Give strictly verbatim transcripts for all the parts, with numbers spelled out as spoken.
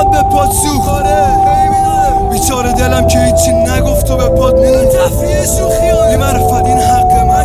میاد به پاد سوخاره بیچاره دلم که هیچی نگفت و به پاد میمون تفریه شوخیانه بی معرفت این حق من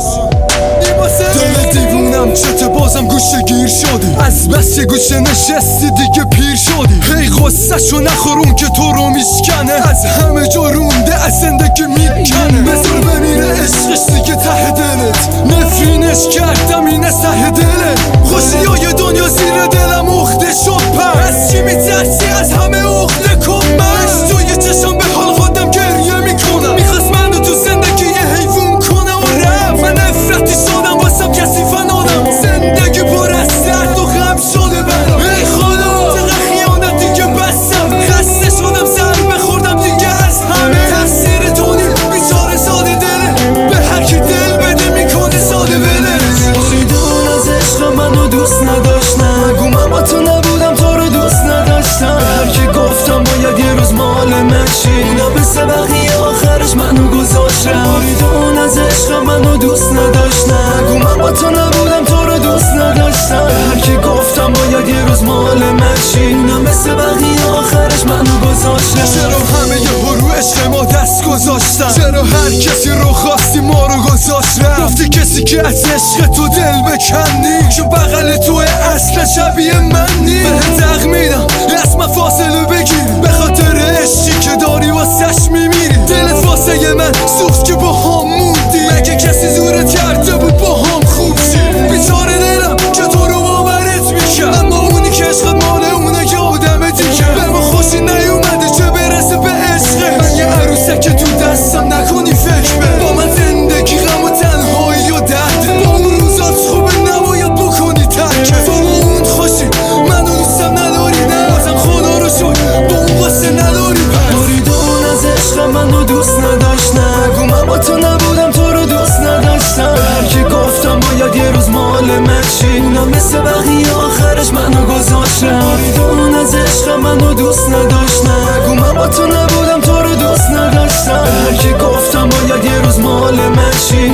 دل دیوونم چته بازم گوشه گیر شدی از بس یه گوشه نشستی دیگه پیر شدی هی غصه شو نخورون که تو رو میشکنه از همه جا رونده از زندگی میکنه بذار بمیره عشقش دیگه ته دلت نفرینش کردم اینه سه دلت خوشی های دنیا زیر دلم اخته شد پر از چی میترسی از همه اخته کن من توی چشم به حال خودم گریه میکنم میخواست منو تو زندگی یه حیوان کنه و رفت من نفرتی شدم واسم کسی فنادم زندگی پر از درد و غم شده برام ای خدا چقدر خیانت دیگه بستم خسته شدم سر بخوردم دیگه از همه تفسیر تو نیم بیچاره ساده دله به هر کی دل بده میکنه ساده ولش میدون از عشق منو دوست نداشت نگو من با تو نبودم تو رو دوست نداشتم به هر کی گفتم باید یه روز مال منشی اینا به سبقی آخرش منو گذاشت میدون از عشق منو دوست نداشت نگو من با تو نبودم تو رو دوست نداشتم به هر کی گفتم باید یه روز مال منشی اینا به سبقی آخرش منو گذاشت چرا همه یه رو عشق ما دست گذاشتن چرا هر کسی رو خواستی ما رو گذاشت رفت گفتی کسی که از عشق تو دل بکنی چون بغل تو اصل شبیه من نی به دق میدم اسم فاصله بگیری به خاطر عشقی که داری واسش میمیری دلت واسه من سوخت که با هم موندی مگه کسی زورت کرده بود با هم خوب شی بیچاره دلم که تو رو باورت میکرد اما اونی که عشقت مال اونه که آدم دیگه به ما خوشی نیومده چه برسه به عشقه من یه عروسه که تو دستم نکنی فکر به با من زندگی غم و تنهایی و درده با اون روزات خوبه نباید بکنی ترکه تو اون خوشی منو دوستم نداری نه بازم خدا رو شد با اون قصه نداری مریدون از عشق منو دوست نداشت نگو من با تو نبودم تو رو دوست نداشتم به هر کی گفتم باید یه روز مال منشی اینا مثل بقیه آخرش منو گذاشت مریدون از عشق منو دوست نداشت نگو من با تو نبودم تو رو دوست نداشتم به هر کی گفتم باید یه روز مال منشی